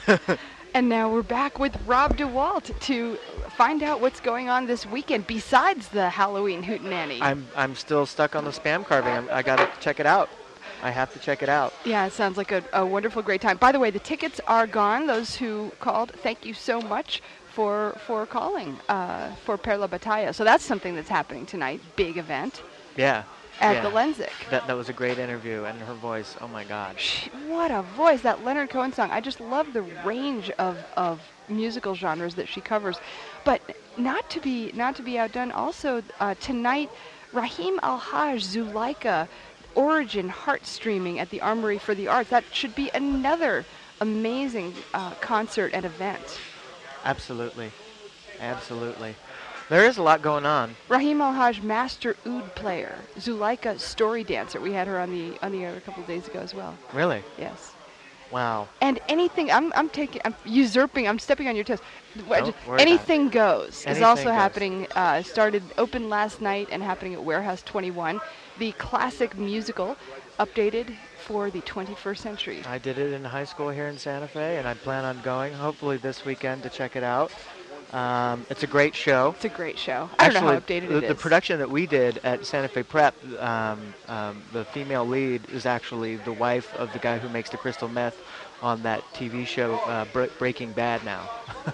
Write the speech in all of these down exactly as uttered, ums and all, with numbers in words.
And now we're back with Rob DeWalt to find out what's going on this weekend besides the Halloween Hootenanny. I'm I'm still stuck on the spam carving. I'm, I gotta check it out. I have to check it out. Yeah, it sounds like a, a wonderful, great time. By the way, the tickets are gone. Those who called, thank you so much for for calling uh, for Per la Battaglia. So that's something that's happening tonight. Big event Yeah. at yeah. the Lensic. That that was a great interview, and her voice. Oh my God. She, what a voice! That Leonard Cohen song. I just love the range of, of musical genres that she covers. But not to be not to be outdone. Also uh, tonight, Rahim Al-Haj, Zuleika, Origin, Heart Streaming at the Armory for the Arts. That should be another amazing uh, concert and event. Absolutely. Absolutely. There is a lot going on. Rahim Al-Haj, master oud player. Zuleika, story dancer. We had her on the on the air a couple of days ago as well. Really? Yes. Wow. And anything, I'm I'm taking, I'm usurping, I'm stepping on your toes. What- Don't worry about Anything goes is Anything also goes. happening. Uh, started open last night and happening at Warehouse twenty-one. The classic musical, updated for the twenty-first century. I did it in high school here in Santa Fe, and I plan on going hopefully this weekend to check it out. Um, it's a great show. It's a great show. I don't know how updated the, it the is. production that we did at Santa Fe Prep, um, um, the female lead is actually the wife of the guy who makes the crystal meth on that T V show uh, Bre- Breaking Bad now.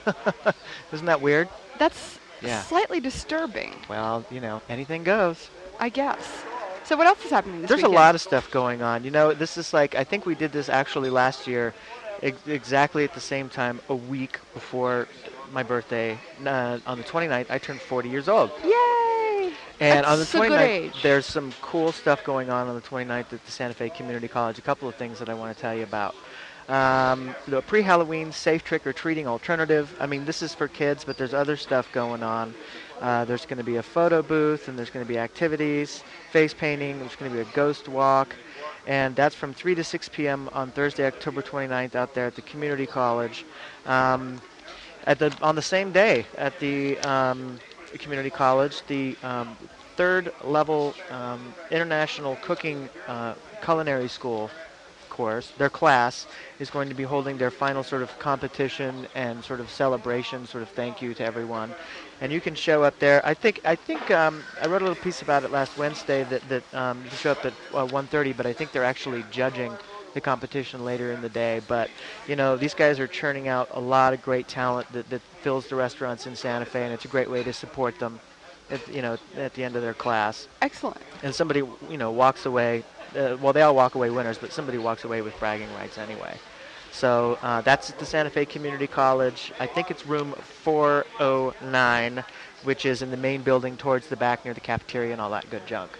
Isn't that weird? That's Yeah. slightly disturbing, Well, you know, anything goes. I guess. So what else is happening this There's weekend? a lot of stuff going on. You know, this is like, I think we did this actually last year, ex- exactly at the same time, a week before my birthday. Uh, on the twenty-ninth, I turned forty years old. Yay! And That's on the a good twenty-ninth, age. there's some cool stuff going on on the twenty-ninth at the Santa Fe Community College. A couple of things that I want to tell you about. Um, the pre-Halloween safe trick-or-treating alternative. I mean, this is for kids, but there's other stuff going on. Uh, there's going to be a photo booth, and there's going to be activities, face painting. There's going to be a ghost walk. And that's from three to six p.m. on Thursday, October twenty-ninth, out there at the Community College. Um, at the on the same day at the um, Community College, the um, third level um, International Cooking uh, Culinary School course, their class, is going to be holding their final sort of competition and sort of celebration, sort of thank you to everyone. And you can show up there. I think I think um, I wrote a little piece about it last Wednesday that that um, you can show up at uh, one thirty, but I think they're actually judging the competition later in the day. But you know, these guys are churning out a lot of great talent that, that fills the restaurants in Santa Fe, and it's a great way to support them at, you know, at the end of their class. Excellent. And somebody, you know, walks away, uh, well, they all walk away winners, but somebody walks away with bragging rights anyway. So uh, that's at the Santa Fe Community College. I think it's room four oh nine, which is in the main building towards the back near the cafeteria and all that good junk.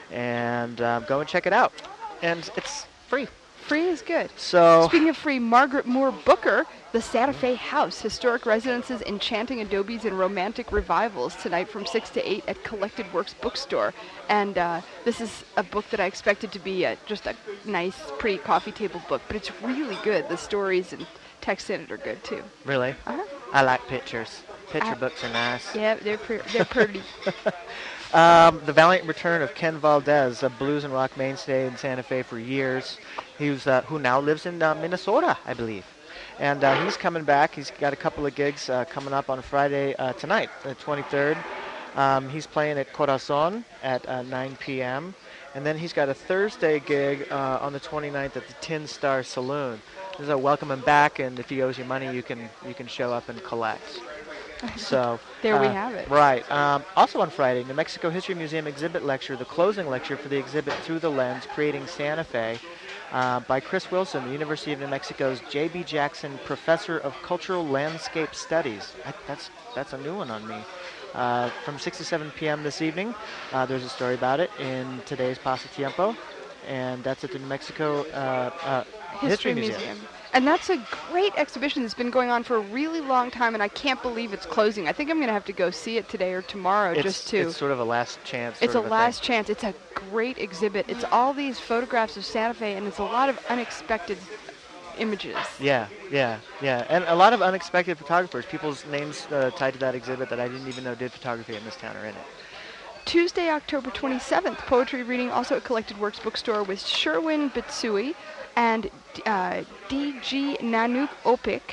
And um, go and check it out. And it's free. Free is good. So Speaking of free, Margaret Moore Booker, the Santa Fe House, Historic Residences, Enchanting Adobes, and Romantic Revivals, tonight from six to eight at Collected Works Bookstore. And uh, this is a book that I expected to be a, just a nice, pretty coffee table book, but it's really good. The stories and text in it are good, too. really, Uh-huh. I like pictures. Picture I- books are nice. Yeah, they're, pre- they're pretty. Um, the valiant return of Ken Valdez, a blues and rock mainstay in Santa Fe for years. He was, uh, who now lives in uh, Minnesota, I believe. And uh, he's coming back. He's got a couple of gigs uh, coming up on Friday uh, tonight, the twenty-third. Um, he's playing at Corazon at uh, nine p.m. And then he's got a Thursday gig uh, on the twenty-ninth at the Tin Star Saloon. This is a welcome him back, and if he owes you money, you can you can show up and collect. So There we uh, have it. Right. Um, also on Friday, New Mexico History Museum exhibit lecture, the closing lecture for the exhibit Through the Lens, Creating Santa Fe, uh, by Chris Wilson, the University of New Mexico's J B. Jackson Professor of Cultural Landscape Studies. I, that's that's a new one on me. Uh, from six to seven p.m. this evening, uh, there's a story about it in today's Pasatiempo, and that's at the New Mexico uh, uh, History Museum. And that's a great exhibition that's been going on for a really long time, and I can't believe it's closing. I think I'm going to have to go see it today or tomorrow It's, just to... it's sort of a last chance. It's a sort of last thing. chance. It's a great exhibit. It's all these photographs of Santa Fe, and it's a lot of unexpected images. Yeah, yeah, yeah. And a lot of unexpected photographers, people's names uh, tied to that exhibit that I didn't even know did photography in this town are in it. Tuesday, October twenty-seventh, poetry reading also at Collected Works Bookstore with Sherwin Bitsui and uh, D G Nanook Opik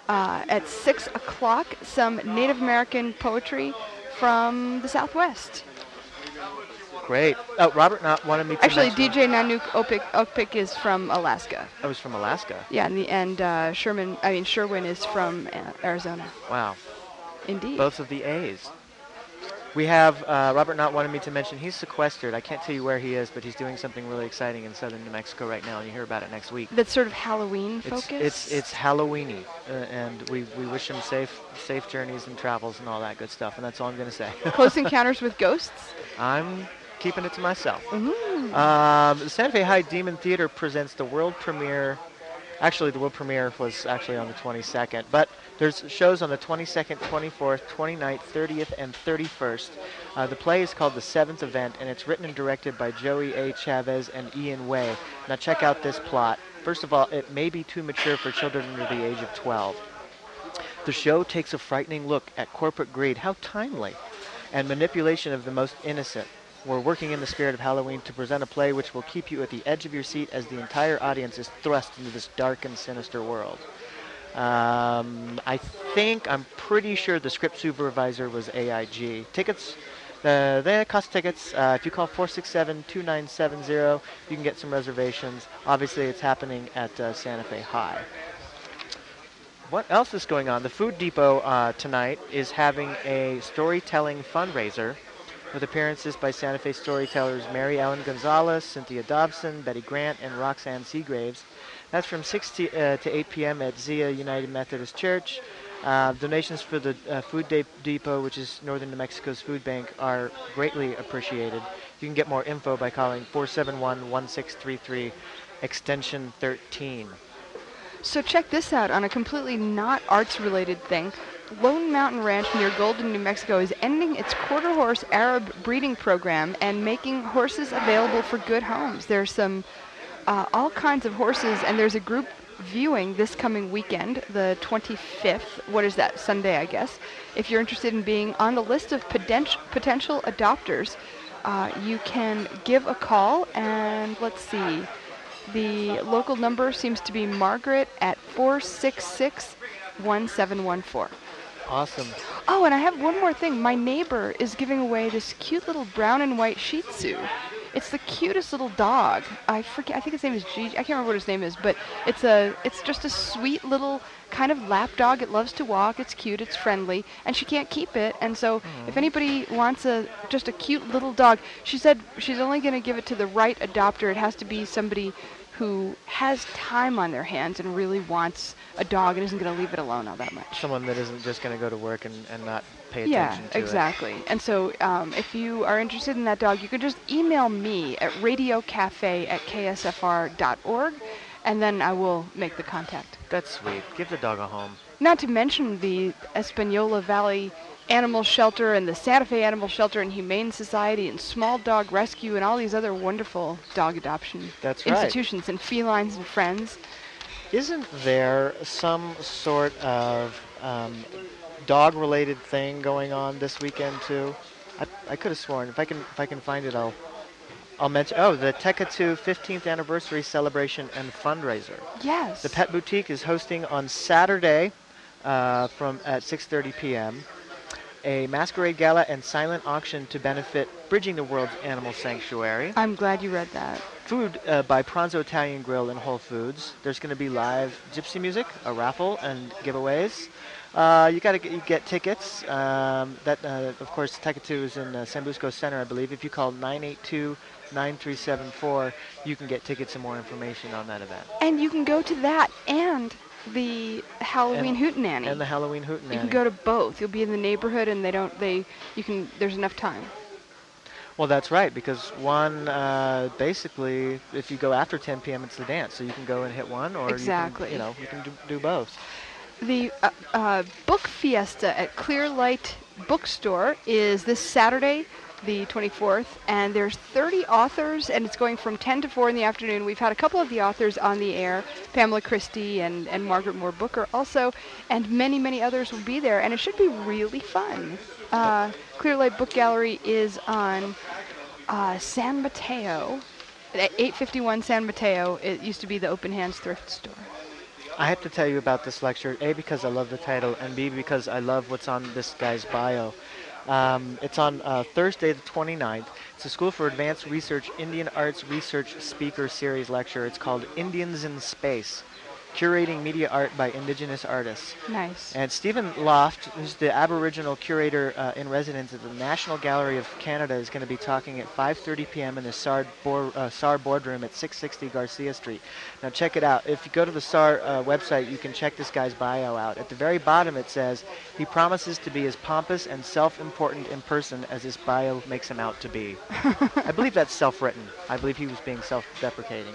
Uh, at six o'clock, some Native American poetry from the Southwest. Great. Oh, Robert not wanted me to Actually, mention- D J Nanook Opik, Opik is from Alaska. I was from Alaska. Yeah, and, the, and uh, Sherman, I mean Sherwin is from uh, Arizona. Wow. Indeed. Both of the A's. We have uh, Robert Knott wanted me to mention he's sequestered. I can't tell you where he is, but he's doing something really exciting in southern New Mexico right now, and you hear about it next week. That's sort of Halloween It's focused. it's it's Halloweeny, uh, and we, we wish him safe safe journeys and travels and all that good stuff. And that's all I'm going to say. Close Encounters with Ghosts. I'm keeping it to myself. Ooh. Um, the Santa Fe High Demon Theater presents the world premiere. Actually, the world premiere was actually on the twenty-second, but there's shows on the twenty-second, twenty-fourth, twenty-ninth, thirtieth, and thirty-first. Uh, the play is called The Seventh Event, and it's written and directed by Joey A. Chavez and Ian Way. Now check out this plot. First of all, it may be too mature for children under the age of twelve. The show takes a frightening look at corporate greed, how timely, and manipulation of the most innocent. We're working in the spirit of Halloween to present a play which will keep you at the edge of your seat as the entire audience is thrust into this dark and sinister world. Um, I think, I'm pretty sure the script supervisor was A I G. Tickets, uh, they cost tickets. Uh, if you call four six seven, two nine seven zero, you can get some reservations. Obviously, it's happening at uh, Santa Fe High. What else is going on? The Food Depot uh, tonight is having a storytelling fundraiser with appearances by Santa Fe storytellers Mary Ellen Gonzalez, Cynthia Dobson, Betty Grant, and Roxanne Seagraves. That's from six to, uh, to eight p.m. at Zia United Methodist Church. Uh, donations for the uh, Food De- Depot, which is Northern New Mexico's food bank, are greatly appreciated. You can get more info by calling four seven one, one six three three, extension thirteen. So check this out on a completely not arts-related thing. Lone Mountain Ranch near Golden, New Mexico is ending its quarter horse Arab breeding program and making horses available for good homes. There's some uh, all kinds of horses, and there's a group viewing this coming weekend, the twenty-fifth. What is that? Sunday, I guess. If you're interested in being on the list of potential potential adopters, uh, you can give a call, and let's see. The local number seems to be Margaret at four six six, one seven one four. Awesome. Oh, and I have one more thing. My neighbor is giving away this cute little brown and white Shih Tzu. It's the cutest little dog. I forget. I think his name is Gigi. I can't remember what his name is, but it's a. It's just a sweet little kind of lap dog. It loves to walk. It's cute. It's friendly, and she can't keep it. And so, if anybody wants a just a cute little dog, she said she's only going to give it to the right adopter. It has to be somebody who has time on their hands and really wants a dog and isn't going to leave it alone all that much. Someone that isn't just going to go to work and, and not pay Yeah, attention to exactly. And so um, if you are interested in that dog, you can just email me at radiocafe at k s f r dot org, and then I will make the contact. it. That's sweet. Give the dog a home. Not to mention the Espanola Valley Animal Shelter and the Santa Fe Animal Shelter and Humane Society and Small Dog Rescue and all these other wonderful dog adoption That's right. institutions and Felines and Friends. Isn't there some sort of um, dog-related thing going on this weekend too? I, I could have sworn. If I can, if I can find it, I'll, I'll mention. Oh, the Tekatu fifteenth anniversary celebration and fundraiser. Yes. The Pet Boutique is hosting on Saturday, uh, from at six thirty p.m. a masquerade gala and silent auction to benefit Bridging the World's Animal Sanctuary. I'm glad you read that. Food uh, by Pronzo Italian Grill and Whole Foods. There's going to be live gypsy music, a raffle, and giveaways. Uh, you got to get, get tickets. Um, that, uh, of course, Tekatu is in uh, San Busco Center, I believe. If you call nine eight two, nine three seven four, you can get tickets and more information on that event. And you can go to that and the Halloween And- Hootenanny. And the Halloween Hootenanny. You can go to both. You'll be in the neighborhood, and they don't. They. You can. There's enough time. Well, that's right, because one, uh, basically, if you go after ten p.m., it's the dance. So you can go and hit one, or Exactly. you can, you know, you can do, do both. The uh, uh, book fiesta at Clear Light Bookstore is this Saturday, the twenty-fourth, and there's thirty authors, and it's going from ten to four in the afternoon. We've had a couple of the authors on the air, Pamela Christie and, and Margaret Moore Booker also, and many, many others will be there, and it should be really fun. Uh, Clear Light Book Gallery is on uh, San Mateo, at eight fifty-one San Mateo. It used to be the Open Hands Thrift Store. I have to tell you about this lecture, A, because I love the title, and B, because I love what's on this guy's bio. Um, it's on uh, Thursday the twenty-ninth. It's a School for Advanced Research Indian Arts Research Speaker Series lecture. It's called Indians in Space, Curating Media Art by Indigenous Artists. Nice. And Stephen Loft, who's the Aboriginal curator uh, in residence at the National Gallery of Canada, is going to be talking at five thirty p.m. in the S A R, board, uh, S A R boardroom at six sixty Garcia Street. Now check it out. If you go to the S A R uh, website, you can check this guy's bio out. At the very bottom it says, he promises to be as pompous and self-important in person as his bio makes him out to be. I believe that's self-written. I believe he was being self-deprecating.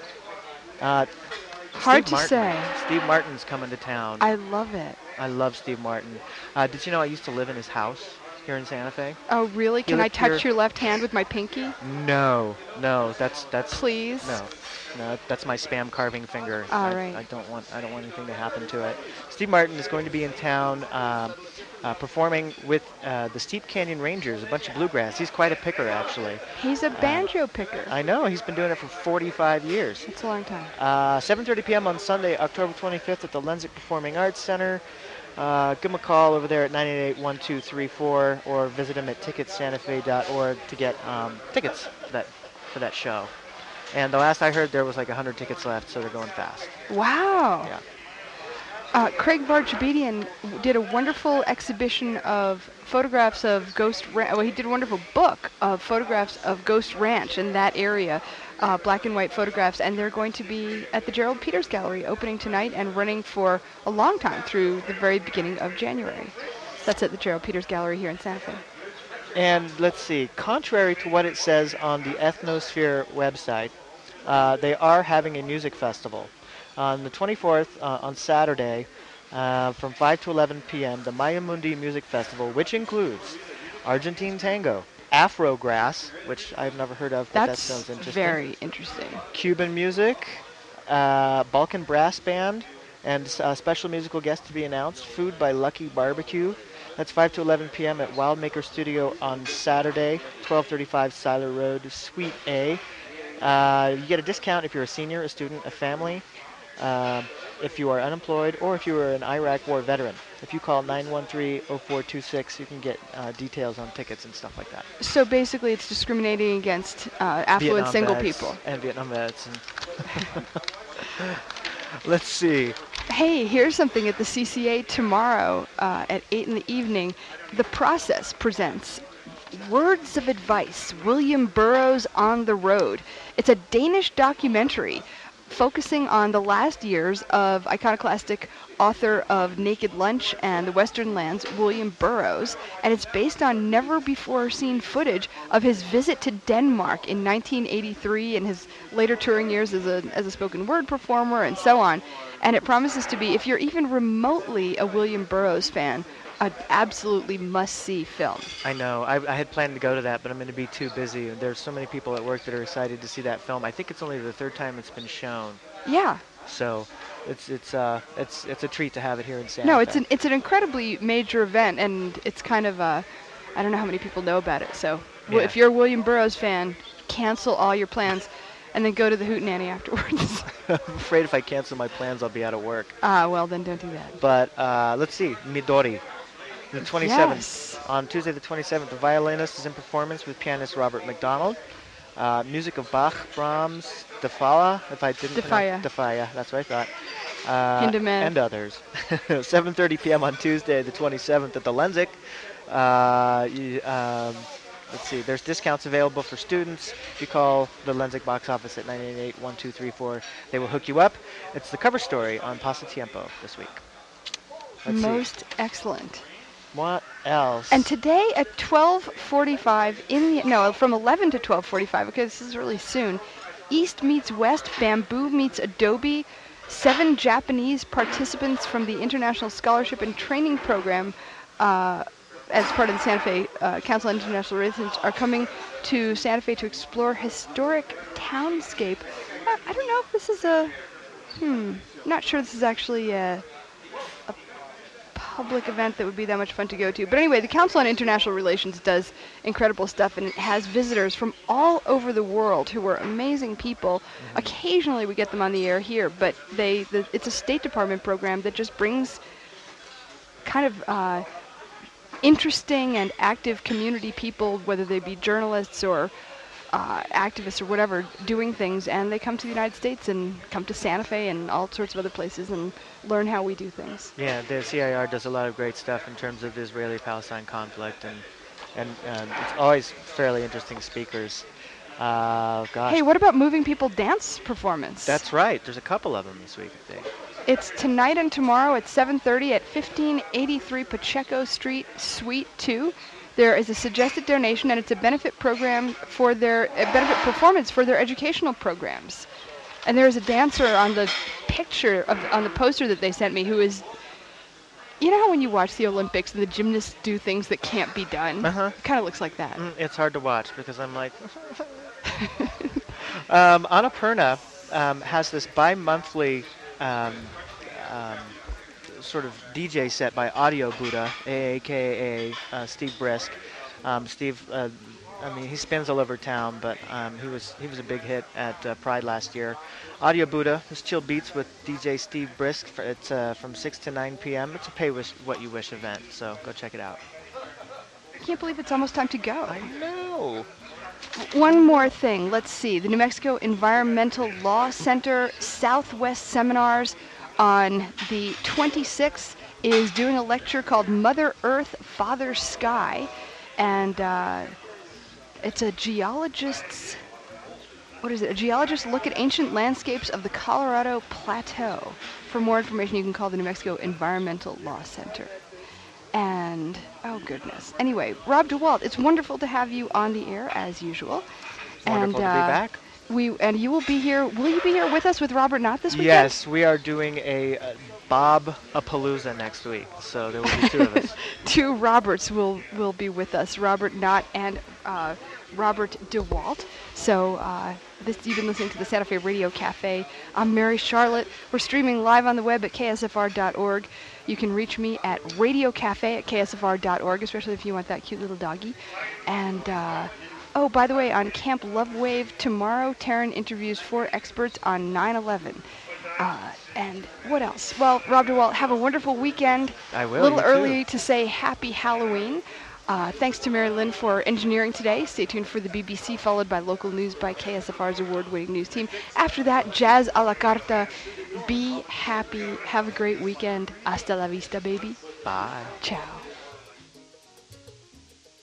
Uh, Hard Steve to Martin. say. Steve Martin's coming to town. I love it. I love Steve Martin. Uh, did you know I used to live in his house here in Santa Fe? Oh, really? He Can I lived touch here- your left hand with my pinky? No, no, that's that's Please? no, no, that's my spam carving finger. All I, right. I don't want I don't want anything to happen to it. Steve Martin is going to be in town um, uh, performing with uh, the Steep Canyon Rangers, a bunch of bluegrass. He's quite a picker, actually. He's a banjo picker. I know he's been doing it for forty-five years. That's a long time. Uh, seven thirty p.m. on Sunday, October twenty-fifth at the Lenzik Performing Arts Center. Uh, give him a call over there at nine eight eight, one two three four or visit him at tickets santa fe dot org to get um, tickets for that, for that show. And the last I heard, there was like one hundred tickets left, so they're going fast. Wow. Yeah. Uh, Craig Varjabedian did a wonderful exhibition of photographs of Ghost Ranch. Well, he did a wonderful book of photographs of Ghost Ranch in that area, uh, black and white photographs, and they're going to be at the Gerald Peters Gallery opening tonight and running for a long time through the very beginning of January. That's at the Gerald Peters Gallery here in Santa Fe. And let's see, contrary to what it says on the Ethnosphere website, uh, they are having a music festival. On the twenty-fourth, uh, on Saturday, uh, from five to eleven p.m., the Mayamundi Music Festival, which includes Argentine tango, Afro grass, which I've never heard of, but that That's sounds interesting. very interesting. Cuban music, uh, Balkan Brass Band, and a special musical guest to be announced, food by Lucky Barbecue. That's five to eleven p.m. at Wildmaker Studio on Saturday, twelve thirty-five Siler Road, Suite A. Uh, you get a discount if you're a senior, a student, a family, uh, if you are unemployed, or if you are an Iraq War veteran. If you call nine one three, oh four two six, you can get uh, details on tickets and stuff like that. So basically it's discriminating against uh, affluent Vietnam single vets people. And Vietnam vets. And let's see. Hey, here's something at the C C A tomorrow uh, at eight in the evening. The Process presents Words of Advice, William Burroughs on the Road. It's a Danish documentary focusing on the last years of iconoclastic author of Naked Lunch and The Western Lands, William Burroughs, and it's based on never-before-seen footage of his visit to Denmark in nineteen eighty-three and his later touring years as a, as a spoken word performer and so on. And it promises to be, if you're even remotely a William Burroughs fan, an absolutely must-see film. I know. I, I had planned to go to that, but I'm going to be too busy. There's so many people at work that are excited to see that film. I think it's only the third time it's been shown. Yeah. So it's it's uh it's it's a treat to have it here in Santa No, Fe. it's an it's an incredibly major event, and it's kind of uh, I don't know how many people know about it. So w- Yeah. if you're a William Burroughs fan, cancel all your plans, and then go to the Hootenanny afterwards. I'm afraid if I cancel my plans, I'll be out of work. Ah, well then don't do that. But uh, let's see, Midori, the twenty-seventh. Yes. On Tuesday the twenty-seventh, the violinist is in performance with pianist Robert McDonald. Uh, music of Bach, Brahms, Defala, if I didn't Defaya. pronounce Defaya, that's what I thought. Uh, Hindemann. and others. seven thirty p.m. on Tuesday the twenty-seventh at the Lenzik. Uh, you, um, let's see, there's discounts available for students. If you call the Lenzik box office at nine eight eight, one two three four, they will hook you up. It's the cover story on Pasatiempo this week. Let's see. Most excellent. What else? And today at twelve forty-five in the no from eleven to twelve forty-five. Okay, this is really soon. East meets West, Bamboo meets Adobe. Seven Japanese participants from the International Scholarship and Training Program, uh, as part of the Santa Fe uh, Council on International Relations, are coming to Santa Fe to explore historic townscape. Uh, I don't know if this is a. Hmm. Not sure this is actually a. a public event that would be that much fun to go to. But anyway, the Council on International Relations does incredible stuff, and it has visitors from all over the world who are amazing people. Mm-hmm. Occasionally we get them on the air here, but they the, it's a State Department program that just brings kind of uh, interesting and active community people, whether they be journalists or uh, activists or whatever, doing things, and they come to the United States and come to Santa Fe and all sorts of other places and learn how we do things. Yeah, the C I R does a lot of great stuff in terms of the Israeli-Palestine conflict, and and uh, it's always fairly interesting speakers. Uh, gosh. Hey, what about Moving People dance performance? That's right. There's a couple of them this week, I think. It's tonight and tomorrow at seven thirty at fifteen eighty-three Pacheco Street, Suite two. There is a suggested donation, and it's a benefit program for their a benefit performance for their educational programs. And there is a dancer on the picture of on the poster that they sent me who is, you know how when you watch the Olympics and the gymnasts do things that can't be done? Uh-huh. It kind of looks like that. Mm, it's hard to watch because I'm like. um, Annapurna um, has this bi-monthly um, um, sort of D J set by Audio Buddha, A K A uh, Steve Brisk. Um, Steve, uh, I mean, he spins all over town, but um, he was he was a big hit at uh, Pride last year. Audio Buddha is chill beats with D J Steve Brisk. For, it's uh, from six to nine p m It's a pay wish what you wish event, so go check it out. I can't believe it's almost time to go. I know. One more thing. Let's see. The New Mexico Environmental Law Center Southwest Seminars on the twenty-sixth is doing a lecture called Mother Earth, Father Sky. And uh, it's a geologist's, what is it? A geologist look at ancient landscapes of the Colorado Plateau. For more information, you can call the New Mexico Environmental Law Center. And, oh goodness. Anyway, Rob DeWalt, it's wonderful to have you on the air as usual. Wonderful and, to be uh, back. We and you will be here. Will you be here with us with Robert Knott this weekend? Yes, we are doing a uh, Bob-a-palooza next week, so there will be two of us. Two Roberts will will be with us, Robert Knott and uh, Robert DeWalt. So uh, this you've been listening to the Santa Fe Radio Cafe. I'm Mary Charlotte. We're streaming live on the web at K S F R dot org. You can reach me at Radio Cafe at K S F R dot org, especially if you want that cute little doggy. And uh, oh, by the way, on Camp Love Wave tomorrow, Taryn interviews four experts on nine eleven. Uh, and what else? Well, Rob DeWalt, have a wonderful weekend. I will. A little you early too. to say Happy Halloween. Uh, thanks to Mary Lynn for engineering today. Stay tuned for the B B C, followed by local news by K S F R's award-winning news team. After that, Jazz a la Carta. Be happy. Have a great weekend. Hasta la vista, baby. Bye. Ciao.